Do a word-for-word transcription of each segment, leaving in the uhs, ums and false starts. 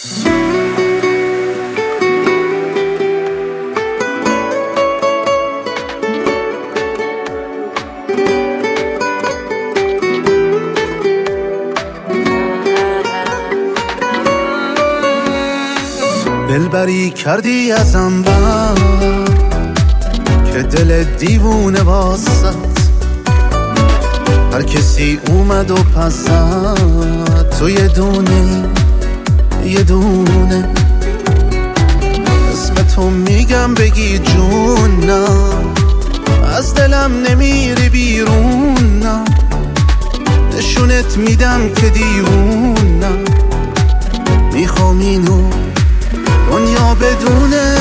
دلبری کردی ازم بر که دل دیوونه واسط هر کسی اومد و پس زد تو یه دونه یه دونه اسم تو میگم بگی جونم از دلم نمیری بیرونم نشونت میدم که دیوونم میخوام اینو دنیا بدونه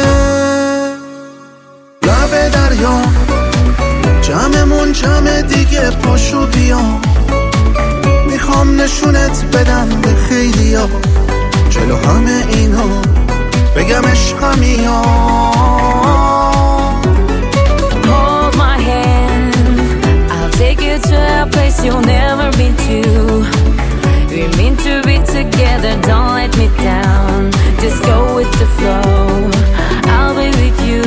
لب دریا جمعمون جمع دیگه پاشو بیا میخوام نشونت بدم به خیلیا جلو همه اینا بگم عشقم یا Hold my hand, I'll take you to a place you'll never been to. We're meant to be together, don't let me down. Just go with the flow, I'll be with you.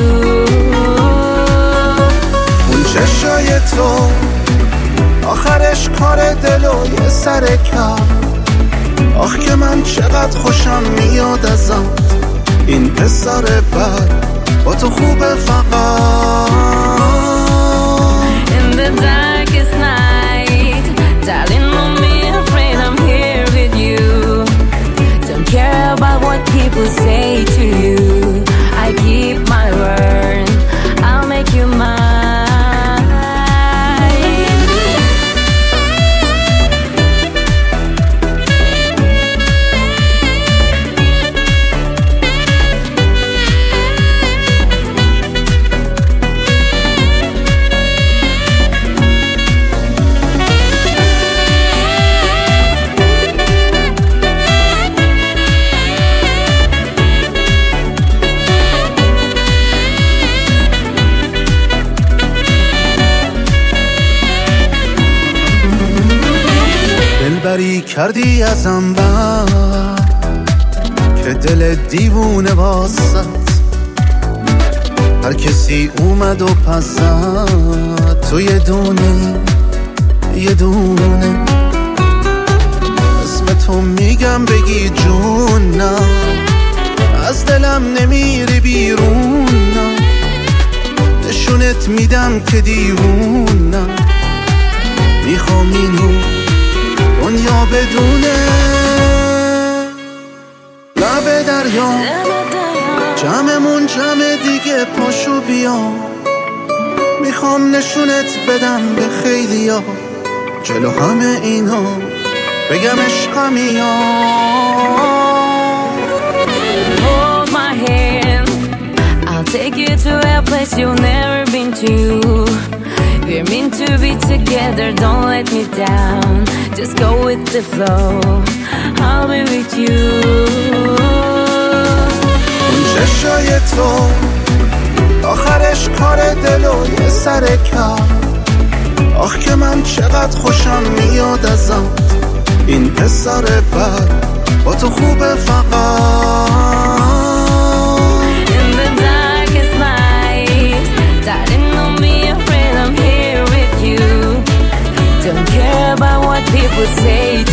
اون چشای تو آخرش کار دل و یه سر کار آخ که من چقدر خوشم میاد ازت این پسر بد با تو خوبه فقط In the darkest night, darling, don't be afraid, I'm here with you. Don't care about what people say to you. I keep my word, I'll make you mine. دلبری کردی ازم بر که دل دیوونه واسط هر کسی اومد و پس زد تو یه دونه یه دونه اسم تو میگم بگی جونم از دلم نمیری بیرونم نشونت میدم که دیوونم میخوام اینو دنیا بدونه لب دریا جمعمون جمع دیگه پاشو بیا میخوام نشونت بدم به خیلیا جلو همه اینا بگم عشقم یا Hold my hand, I'll take you to a place you've never been to. We're meant to be together, don't let me down. Just go with the flow, I'll be with you. اون چشای تو آخرش کار دل و یه سر کار آخ که من چقدر خوشم میاد ازت این پسر بد با تو خوبه فقط In the darkest night, darling, don't be afraid, I'm here with you. Don't care about what people say